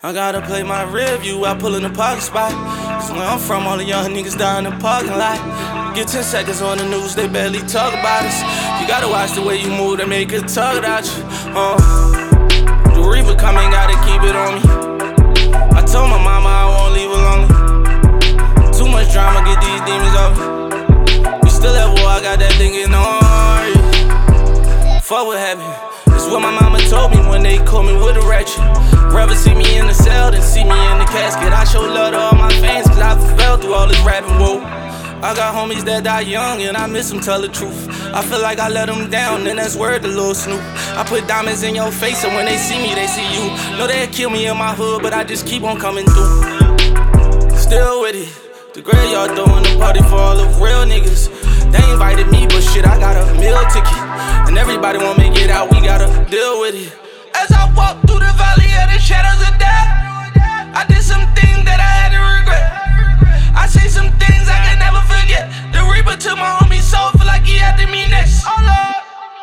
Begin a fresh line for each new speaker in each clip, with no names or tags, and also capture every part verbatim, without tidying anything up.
I gotta play my rear view, I pull in the parking spot. Cause where I'm from, all the young niggas die in the parking lot. Get ten seconds on the news, they barely talk about us. You gotta watch the way you move, they make a target out you. Uh, the reaper coming, gotta keep it on me. I told my mama I won't leave her lonely. Too much drama, get these demons off me. We still at war, I got that thing in on you. Fuck what happened. It's what my mama told me when they called me with a ratchet. Rather see me in the cell than see me in the casket. I show love to all my fans cause I fell through all this rapping, whoa. I got homies that die young and I miss them, tell the truth. I feel like I let them down and that's word to Lil Snoop. I put diamonds in your face and when they see me, they see you. Know they'll kill me in my hood, but I just keep on coming through. Still with it. The graveyard throwing a party for all the real niggas. They invited me, but shit, I got a meal ticket. And everybody won't make it out, we gotta deal with it. As I walk through the valley of the shadows of death, I did some things that I had to regret. I say some things I can never forget. The reaper took my homie soul, feel like he had to me next. Oh Lord,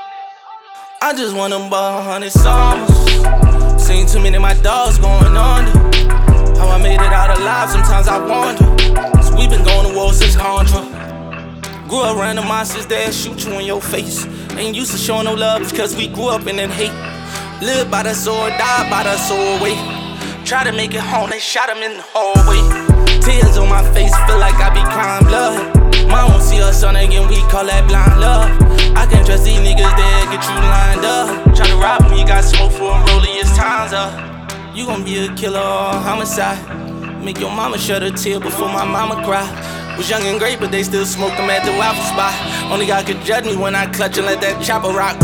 I just wanna buy a hundred summers. Seen too many of my dogs going under. How I made it out alive, sometimes I wonder. Cause we been going to war since Contra. Grew up around the monsters that shoot you in your face. Ain't used to showing no love cause we grew up in that hate. Live by the sword, die by the sword way. Try to make it home, they shot him in the hallway. Tears on my face, feel like I be crying blood. Mom won't see her son again, we call that blind love. I can't trust these niggas, they'll get you lined up. Try to rob me, got smoke for him, rolling his times up. You gon' be a killer or a homicide. Make your mama shed a tear before my mama cry. Was young and great, but they still smoked them at the waffle spot. Only God could judge me when I clutch and let that chopper rock.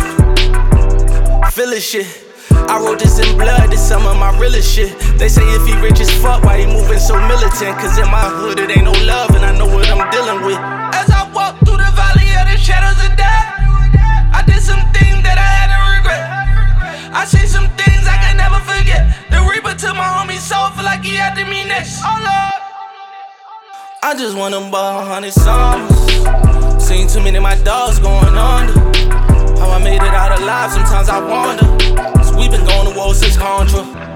Feelin' shit. I wrote this in blood, this some of my realest shit. They say if he rich as fuck, why he moving so militant? Cause in my hood it ain't no love and I know what I'm dealing with. As I walk through the valley of the shadows of death, I did some things that I had to regret. I say some things I can never forget. The reaper took my homie soul, feel like he had to me next. Oh Lord, I just wanna buy a hundred summers. Seen too many of my dogs going under. How I made it out alive, sometimes I wonder. Cause we been going to war since Contra.